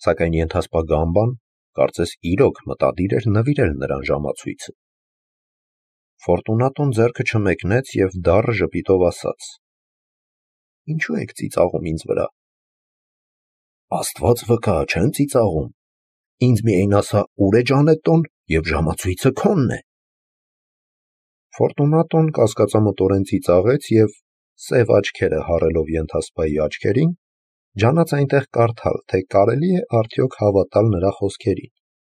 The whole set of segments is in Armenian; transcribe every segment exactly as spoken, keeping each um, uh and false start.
Սակայն ենթասպա Գամբան կարծես իրոք մտադիր էր նվիրել նրան ժամացույցը։ Ֆորտունատոն ձեռքը չմեկնեց և դառը ժպիտով ասաց. «Ինչու եք ծիծաղում ինձ վրա»։ «Աստված վկա, չեմ ծիծաղում, ինձ միայն ասա՝ ուր է Ջանետտոն, և ժամացույցը քոնն է»։ Ֆորտունատոն կասկածամտորեն ծիծաղեց և, սև աչքերը հառելով ենթասպայի աչքերին, ջանաց այնտեղ կարդալ, թե կարելի է արդյոք հավատալ նրա խոսքերին։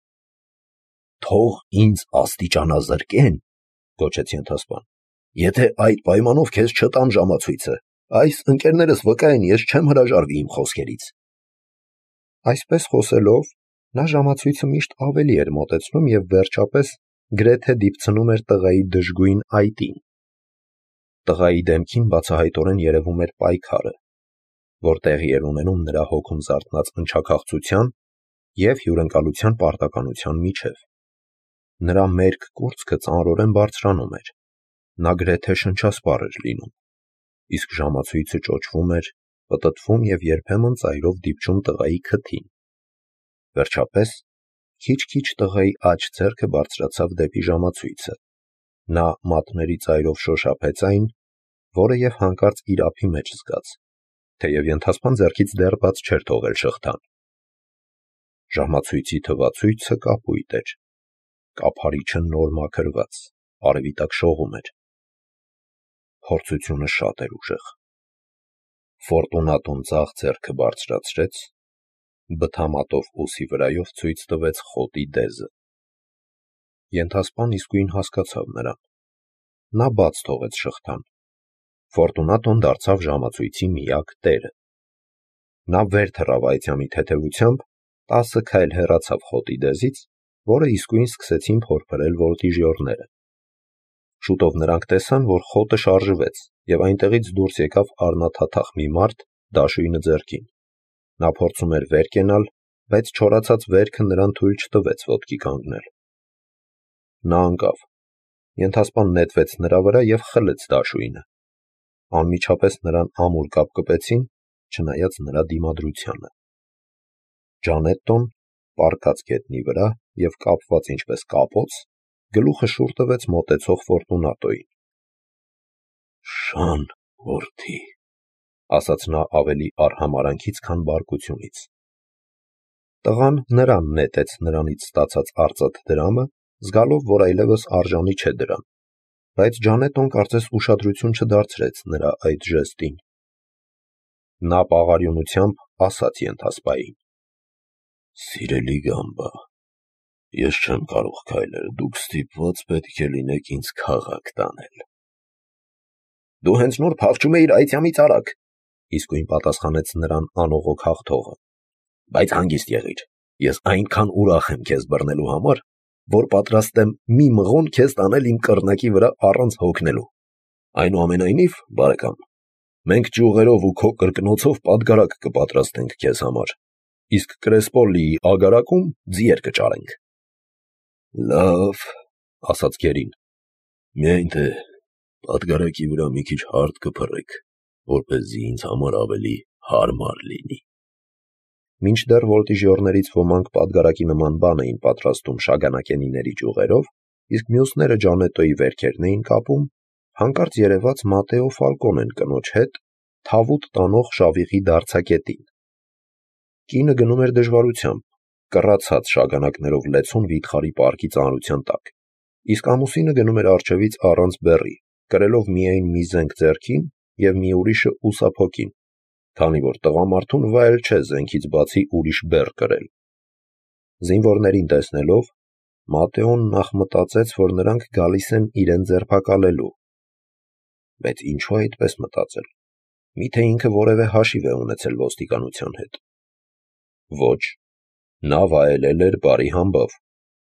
«Թող ինձ աստիճանազրկեն», գոչեց ենթասպան, «եթե այդ պայմանով քեզ չտամ ժամացույցը, այս ընկերներս վկա են, ես չեմ հրաժարվի իմ խոսքերից»։ Այսպես խոսելով, նա ժամացույցը միշտ ավելի էր մոտեցնում և վերջապես գրեթե դիպցնում էր տղայի դժգույն այտին։ Տղայի դեմքին բացահայտորեն երևում էր պայքարը, որ տեղի էր ունենում նրա հոգում զարթնած ընչաքաղցության և հյուրընկալության պարտականության միջև։ Նրա մերկ կուրծքը ծանրորեն բարձրանում էր, նա գրեթե շնչասպառ էր լինում, իսկ ժամացույցը ճոճվում էր, պտտվում և երբեմն ծայրով դիպչում տղայի քթին։ Վերջապես, քիչ-քիչ տղայի աջ ձեռքը բարձրացավ դեպի ժամացույցը, նա մատների ծայրով շոշափեց այն, որը և հանկարծ իր ափի մեջ զգաց, թեև ենթասպան ձեռքից դեռ բաց չէր թողել շղթան։ Ժամացույցի թվացույցը կապույտ էր, կափարիչը նոր մաքրված, արևի տակ շողում էր։ Փորձությունը շատ էր ուժեղ։ Ֆորտունատոն ձախ ձեռքը բարձրացրեց, բթամատով ուսի վրայով ցույց տվեց խոտի դեզը։ Ենթասպան իսկույն հասկացավ նրան։ Նա բաց թողեց շղթան։ Ֆորտունատոն դարձավ ժամացույցի միակ տերը։ Նա վեր թռավ այծյամի թեթևությամբ, տասը քայլ հեռացավ խոտի դեզից, որը իսկույն սկսեցին փորփրել վոլտիժյորները։ Շուտով նրանք տեսան, որ խոտը շարժվեց, և այնտեղից դուրս եկավ առնաթաթախ մի մարդ դաշույնը ձեռքին։ Նա փորձում էր վեր կենալ, բայց չորացած վերքը նրան թույլ չտվեց ոտքի կանգնել։ Նա ընկավ։ Ենթասպան նետվեց նրա վրա և խլեց դաշույնը։ Անմիջապես նրան ամուր կապկպեցին, չնայած նրա դիմադրությանը։ Ջանետտոն, պառկած գետնի վրա և կապված ինչպես կապոց, գլուխը շուռ տվեց մոտեցող Ֆորտունատոյին։ «Շան որդի», ասաց նա ավելի արհամարհանքից, քան բարկությունից։ Տղան նրան նետեց նրանից ստացած արծաթ դրամը, զգալով, որ այլևս արժանի չէ դրան, բայց Ջանետտոն կարծես ուշադրություն չդարձրեց նրա այդ ժեստին։ Նա պաղարյունությամբ ասաց ենթասպային. «Սիրելի Գամբա, ես չեմ կարող քայլել, դուք ստիպված պետք է լինեք ինձ քաղաք տանել»։ «Դու հենց նոր փախչում էիր այծյամից արագ», իսկույն պատասխանեց նրան անողոք հաղթողը, «բայց հանգիստ եղիր, ես այնքան ուրախ եմ քեզ բռնելու համար, որ պատրաստ եմ մի մղոն քեզ տանել իմ կռնակի վրա առանց հոգնելու։ Այնուամենայնիվ, բարեկամ, մենք ճյուղերով ու քո կրկնոցով պատգարակ կպատրաստենք քեզ համար, իսկ Կրեսպոլիի ագարակում ձիեր կճարենք»։ «Լավ», ասաց գերին, «միայն թե պատգարակի վրա մի քիչ հարդ կփռեք, որպեսզի ինձ համար ավելի հարմար լինի»։ Մինչդեռ վոլտիժյորներից ոմանք պատգարակի նման բան էին պատրաստում շագանակենիների ճյուղերով, իսկ մյուսները Ջանետտոյի վերքերն էին կապում, հանկարծ երևաց Մատեո Ֆալկոնեն կնոջ հետ, թավուտ տանող շավիղի դարձակետին։ Կինը գնում էր դժվարությամբ, կռացած շագանակներով լեցուն վիթխարի պարկի ծանրության տակ, իսկ ամուսինը գնում էր առջևից առանց բեռի, կրելով միայն մի զենք ձեռքին և մի ուրիշը ուսափոկին, քանի որ տղամարդուն վայել չէ զենքից բացի ուրիշ բեռ կրել։ Զինվորներին տեսնելով, Մատեոն նախ մտածեց, որ նրանք գալիս են իրեն ձերբակալելու։ Բայց ինչու այդպես մտածել։ Միթե ինքը որևէ հաշիվ է ունեցել ոստիկանության հետ։ Ոչ, նա վայելել էր բարի համբավ։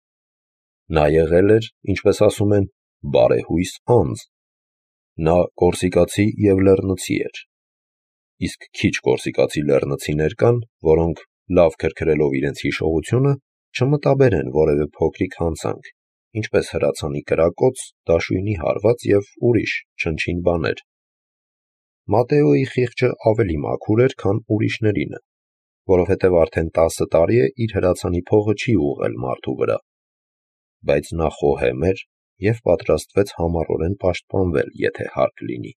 Նա եղել էր, ինչպես ասում են, բարեհույս անձ։ Նա կորսիկացի և լեռնցի էր։ Իսկ քիչ կորսիկացի լեռնցիներ կան, որոնք, լավ քրքրելով իրենց հիշողությունը, չմտաբերեն որևէ փոքրիկ հանցանք, ինչպես հրացանի կրակոց, դաշույնի հարված և ուրիշ չնչին բաներ։ Մատեոյի խիղճը ավելի մաքուր էր, քան ուրիշներինը, որովհետև արդեն տասը տարի է իր հրացանի փողը չի ուղղել մարդու վրա, բայց նա խոհեմ էր և պատրաստվեց համառորեն պաշտպանվել, եթե հարկ լինի։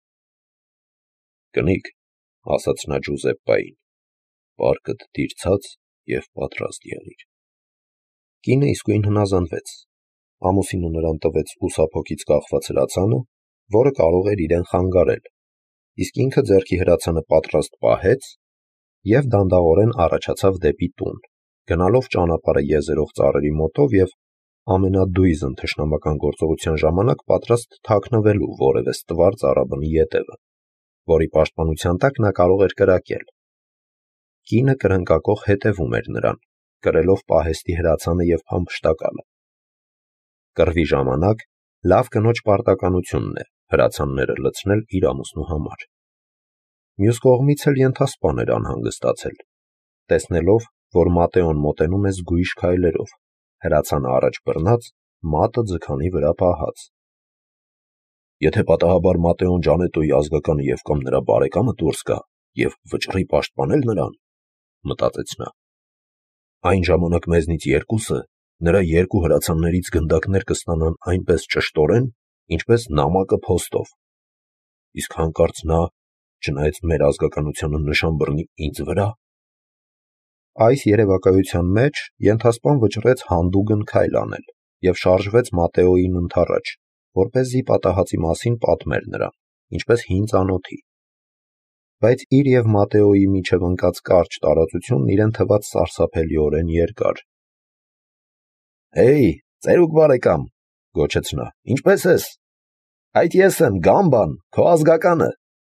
«Կնիկ», ասաց նա Ջուզեպպային, «պարկդ դիրցած և պատրաստ եղիր»։ Կինը իսկույն հնազանդվեց։ Ամուսինը նրան տվեց ուսափոքից կախված հրացանը, որը կարող էր իրեն խանգարել, իսկ ինքը ձեռքի հրացանը պատրաստ պահեց և դանդաղորեն առաջացավ դեպի տուն, գնալով ճանապարհը եզերող ծառերի մոտով և ամենադույզն թշնամական գործողության ժամանակ պատրաստ թաքնվելու որևէ ստվար ծառաբնի ետևը, որի պաշտպանության տակ նա կարող էր կրակել։ Կինը կրնկակոխ հետևում էր նրան, կրելով պահեստի հրացանը և փամփշտակալը։ Կռվի ժամանակ լավ կնոջ պարտականությունն է հրացանները լցնել իր ամուսնու համար։ Մյուս կողմից էլ ենթասպան էր անհանգստացել, տեսնելով, որ Մատեոն մոտենում է զգույշ քայլերով, հրացանը առաջ բռնած, մատը ձգանի վրա պահած։ «Եթե պատահաբար Մատեոն Ջանետոյի ազգականը և կամ նրա բարեկամը դուրս գա և վճռի պաշտպանել նրան, — մտածեց նա, — այն ժամանակ մեզնից երկուսը նրա երկու հրացաններից գնդակներ կստանան այնպես ճշտորեն, ինչպես նամակը փոստով, իսկ հանկարծ նա, չնայած մեր ազգականությանը, նշան բռնի ինձ վրա»։ Այս երևակայության մեջ ենթասպան վճռեց հանդուգն քայլ անել և շարժվեց Մատեոյին ընդառաջ, որպեսզի պատահածի մասին պատմեր նրան, ինչպես հին ծանոթի։ Բայց իր և Մատեոյի միջև ընկած կարճ տարածությունն իրեն թվաց սարսափելիորեն երկար։ «Հեյ, ծերուկ բարեկամ», — գոչեց նա, «ինչպե՞ս ես։ Այդ ես եմ, Գամբան, քո ազգականը»։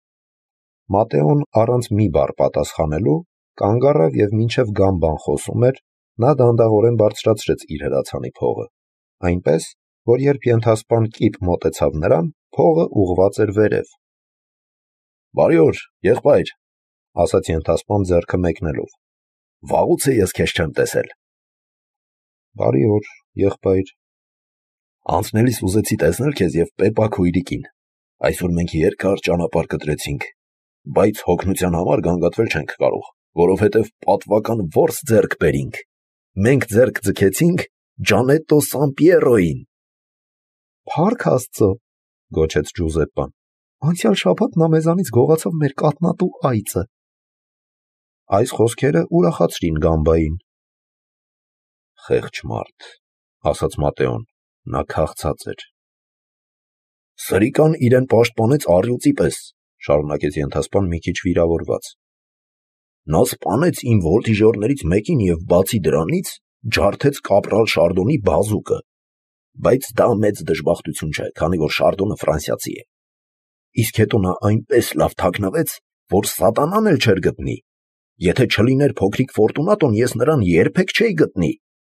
Մատեոն առանց մի բառ պատասխանելու կանգ առավ և մինչև Գամբան խոսում էր, նա դանդաղորեն բարձրացրեց իր հրացանի փողը, այնպես, որ երբ ենթասպան կիպ մոտեցավ նրան, փողը ուղղված էր վերև։ «Բարի օր, եղբայր», — ասաց ենթասպան ձեռքը մեկնելով, «վաղուց է ես քեզ չեմ տեսել»։ «Բարի օր, եղբայր»։ «Անցնելիս ուզեցի տեսնել քեզ և Պեպա քույրիկին։ Այսօր մենք երկար ճանապարհ կտրեցինք, բայց հոգնության համար գանգատվել չենք կարող, որովհետև պատվական որս ձեռք բերինք։ Մենք ձեռք ձգեցինք Ջանետո Սամպիերոյին»։ «Փառք Աստծո», — գոչեց Ջուզեպպան, «անցյալ շաբաթ նա մեզանից գողացավ մեր կաթնատու այծը»։ Այս խոսքերը ուրախացրին Գամբային։ «Խեղճ մարդ», — ասաց Մատեոն, նա քաղցած էր։ «Սրիկան իրեն պաշտպանեց առյուծի պես», — շարունակեց ենթասպան մի քիչ վիրավորված։ «Նա սպանեց իմ որդիժորներից մեկին և բացի դրանից ջարդեց կապրալ Շարդոնի բազուկը, բայց դա մեծ դժբախտություն չէ, քանի որ Շարդոնը ֆրանսիացի է։ Իսկ հետո նա այնպես լավ թաքնվեց, որ սատանան էլ չէր գտնի։ Եթե չլիներ փոքրիկ Ֆորտունատոն, ես նրան երբեք չէի գտնի»։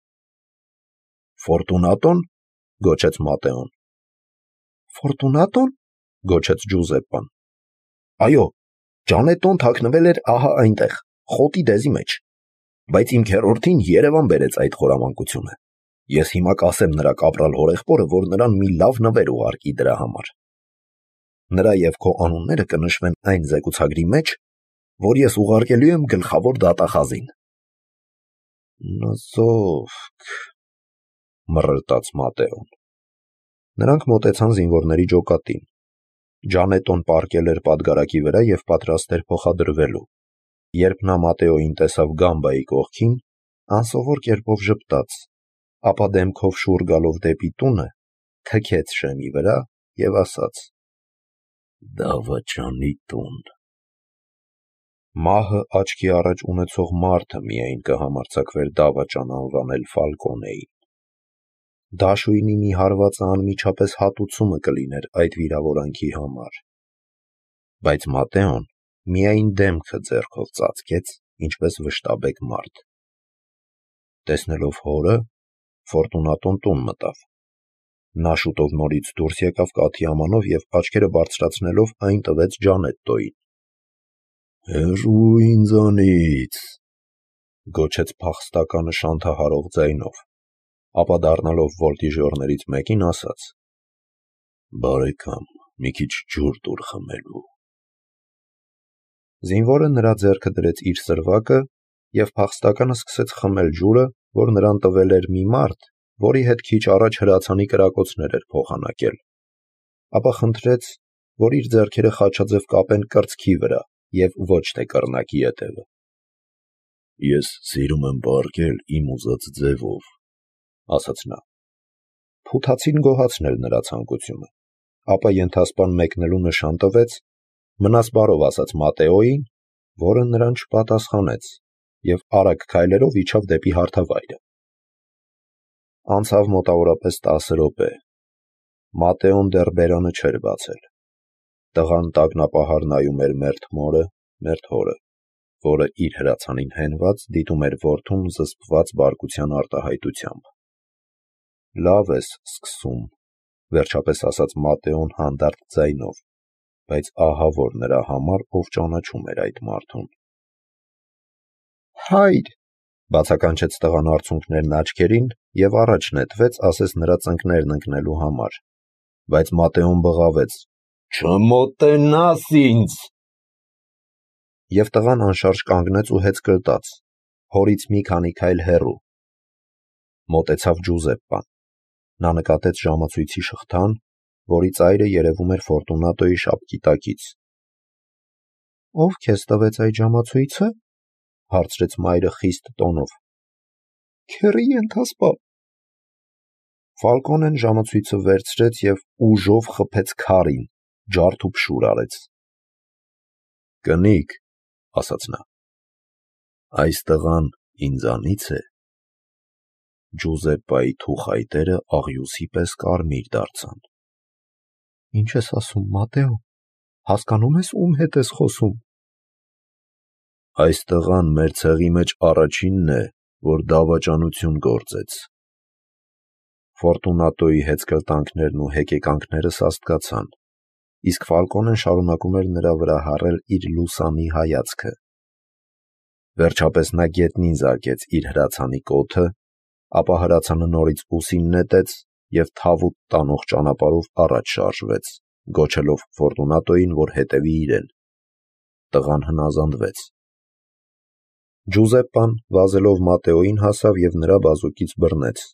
«Ֆորտունատո՞ն», — գոչեց Մատեոն։ «Ֆորտունատո՞ն», — գոչեց Ջուզեպպան։ «Այո, Ջանետոն թաքնվել էր ահա այնտեղ, խոտի դեզի մեջ, բայց իմ քեռորդին Երևան բերեց այդ խորամանկությունը։ Ես հիմա կասեմ նրա կապրալ հորեղբորը, որ նրան մի լավ նվեր ուղարկի դրա համար։ Նրա և քո անունները կնշվեն այն զեկուցագրի մեջ, որ ես ուղարկելու եմ գլխավոր դատախազին»։ «Նզովք», — մռռտաց Մատեոն։ Նրանք մոտեցան զինվորների ջոկատին։ Ջանետոն պառկել էր պատգարակի վրա և պատրաստ էր փոխադրվելու։ Երբ նա Մատեոյին տեսավ Գամբայի կողքին, անսովոր կերպով ժպտաց, ապա դեմքով շուռ գալով դեպի տունը, թքեց շեմի վրա և ասաց. «Դավաճանի տուն»։ Մահը աչքի առաջ ունեցող մարդը միայն կհամարձակվեր դավաճան անվանել Ֆալկոնեին։ Դաշույնի մի հարվածը անմիջապես հատուցումը կլիներ այդ վիրավորանքի համար։ Բայց Մատեոն միայն դեմքը ձեռքով ծածկեց, ինչպես վշտաբեկ մարդ։ Տեսնելով հորը, Ֆորտունատոն տուն մտավ։ Նա շուտով նորից դուրս եկավ կաթի ամանով և աչքերը բարձրացնելով այն տվեց Ջանետոյին։ «Հեռու ինձանից», — գոչեց փախստականը շանթահարող ձայնով, ապա դառնալով վոլտիժյորներից մեկին ասաց. «Բարեկամ, մի քիչ ջուր տուր խմելու»։ Զինվորը նրա ձեռքը դրեց իր սրվակը և փախստականը սկսեց խմել ջուրը, որ նրան տվել էր մի մարդ, որի հետ քիչ առաջ հրացանի կրակոցներ էր փոխանակել, ապա խնդրեց, որ իր ձեռքերը խաչաձև կապեն կրծքի վրա և ոչ թե կռնակի ետևը։ «Ես սիրում եմ պառկել իմ ուզած ձևով», ասաց նա։ Փութացին գոհացնել նրա ցանկությունը, ապա ենթասպան մեկնելու նշան տվեց, մնաս բարով ասաց Մատեոյին, որը նրան չպատասխանեց և արագ քայլերով իջավ դեպի հարթավայրը։ Անցավ մոտավորապես տասը րոպե։ Մատեոն դեռ բերանը չէր բացել։ Տղան տագնապահար նայում էր մերթ մորը, մերթ հորը, որը իր հրացանին հենված դիտում էր որդուն զսպված բարկության արտահայտությամբ։ «Լավ ես սկսում», վերջապես ասաց Մատեոն հանդարտ ձայնով, բայց ահա որ նրա համար, ով ճանաչում էր այդ մարդուն։ «Հայր», բացականչեց տղան արցունքներն աչքերին և առաջ նետվեց, ասես նրա ծնկներն ընկնելու համար, բայց Մատեոն բղավեց. «Չմոտենաս ինձ»։ Եվ տղան անշարժ կանգնեց ու հեծկլտաց, հորից մի քանի քայլ հեռու։ Մոտեցավ Ջուզեպպան։ Նա նկատեց ժամացույցի շղթան, որի ծայրը երևում էր Ֆորտունատոյի շապկի տակից։ «Ո՞վ քեզ տվեց այդ ժամացույցը», հարցրեց մայրը խիստ տոնով։ «Քեռի ենթասպան»։ Ֆալկոնեն ժամացույցը վերցրեց և ուժով խփեց քարին, ջարդ ու փշուր արեց։ «Կնիկ», ասաց նա, «այս տղան ինձանից է»։ Ջուզեպպայի թուխայտերը աղյուսի պես կարմիր դարձան։ «Ինչ ես ասում, Մատեո, հասկանում ես ում հետ ես խոսում»։ «Այս տղան մեր ցեղի մեջ առաջինն է, որ դավաճանություն գործեց»։ Ֆորտունատոյի հեծկլտանքներն ու հեկեկանքները սաստկացան, իսկ Ֆալկոնեն շարունակում էր նրա վրա հառել իր լուսանի հայացքը։ Վերջապես նա գետնին զարկեց իր հրացանի կոթը, ապա հրացանը նորից ուսին նետեց և թավուտ տանող ճանապարհով առաջ շարժվեց, գոչելով Ֆորտունատոյին, որ հետևի իրեն։ Տղան հնազանդվեց։ Ջուզեպպան վազելով Մատեոյին հասավ և նրա բազուկից բռնեց։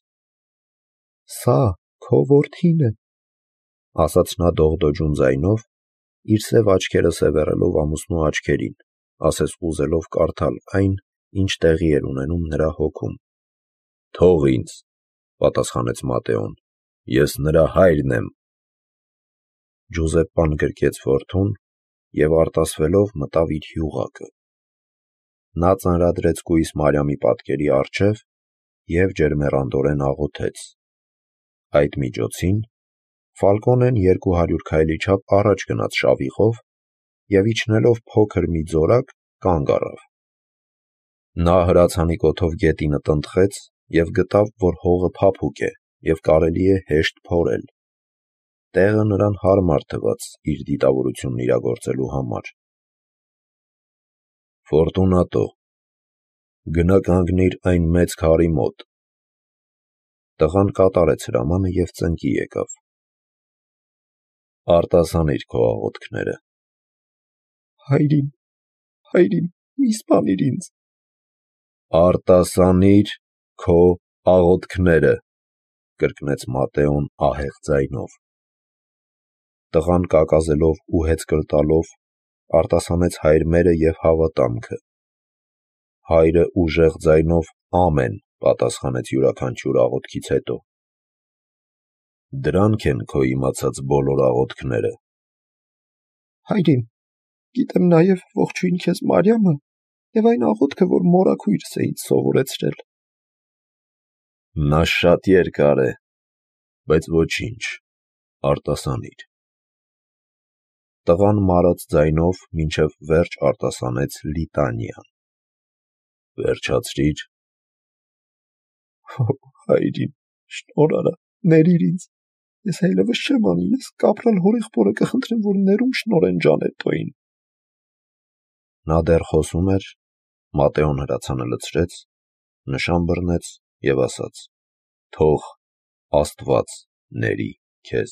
«Սա քո որդին է», ասաց նա դողդոջուն ձայնով, իր սև աչքերը սևեռելով ամուսնու աչքերին, ասես ուզելով կարդալ այն, ինչ տեղի էր ունենում նրա հոգում։ «Թող ինձ», պատասխանեց Մատեոն, «ես նրա հայրն եմ»։ Ջուզեպպան գրկեց որդուն և արտասվելով մտավ իր հյուղակը։ Նա ծանրադրեց կույս Մարիամի պատկերի առջև և ջերմեռանդորեն աղոթեց։ Այդ միջոցին Ֆալկոնեն երկու հարյուր քայլի չափ առաջ գնաց շավիղով և իջնելով փոքր մի ձորակ կանգ առավ։ Նա հրացանի կոթով գետինը տնտղեց և գտավ, որ հողը փափուկ է և կարելի է հեշտ փորել։ Տեղը նրան հարմար թվաց իր դիտավորությունն իրագործելու համար։ «Ֆորտունատո, գնա կանգնիր այն մեծ քարի մոտ»։ Տղան կատարեց հրամանը և ծնկի եկավ։ «Արտասանիր քո աղոթքները»։ «Հայրին, հայրին, մի սպանիր ինձ»։ «Արտասանիր քո աղոթքները», կրկնեց Մատեոն ահեղ ձայնով։ Տղան կակազելով ու հեծկլտալով արտասանեց հայր մերը և հավատամքը։ Հայրը ուժեղ ձայնով ամեն պատասխանեց յուրաքանչյուր աղոթքից հետո։ «Դրանք են քո իմացած բոլոր աղոթքները»։ «Հայրին, գիտեմ նաև ողջույն քեզ Մարիամը և այն աղոթքը, որ մորաքույրս է ինձ սովորեցրել»։ «Նա շատ երկար է, բայց ոչինչ, արտասանիր»։ Տղան մարած ձայնով մինչև վերջ արտասանեց լիտանիան։ «Վերջացրի՞ր»։ «Օ, հայրին, շնորհ արա, ներիր ինձ, ես այլևս չեմ անի, ես կապրալ հորեղբորը կխնդրեմ, որ ներում շնորհեն Ջանետտոյին»։ Նա դեռ խոսում էր, Մատեոն հրացանը լցրեց, նշան բռնեց և ասաց. «Թող Աստված ների քեզ»։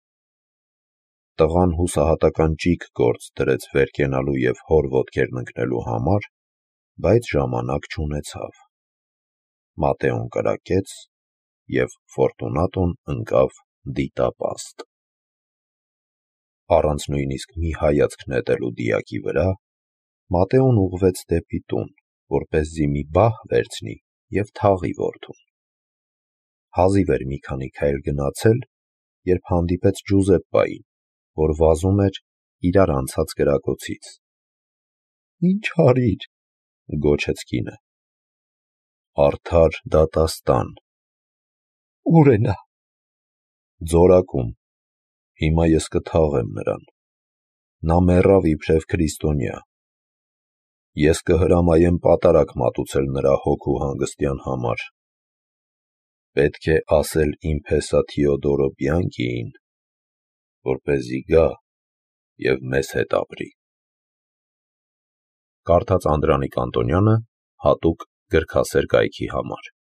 Տղան հուսահատական ճիգ գործ դրեց վեր կենալու և հոր ոտքերն ընկնելու համար, բայց ժամանակ չունեցավ։ Մատեոն կրակեց, և Ֆորտունատոն ընկավ դիտապաստ։ Առանց նույնիսկ մի հայացք նետելու դիակի վրա, Մատեոն ուղղվեց դեպի տուն, որպեսզի մի բահ վերցնի և թաղի որդուն։ Հազիվ էր մի քանի քայլ գնացել, երբ հանդիպեց Ջուզեպպային, որ վազում էր իրար անցած կրակոցից։ – Ինչ արիր, – գոչեց կինը։ – Արդար դատաստան։ – Ո՞ւր է նա։ – Ձորակում, հիմա ես կթաղեմ նրան։ Նա մեռավ իբրև քրիստոնյա։ Ես կհրամայեմ պատարագ մատուցել նրա հոգու հանգստյան համար։ Պետք է ասել իմ փեսա Թիոդորո Բյանկիին, որպեսզի գա և մեզ հետ ապրի։ Կարդաց Անդրանիկ Անտոնյանը հատուկ գրքասեր կայքի համար։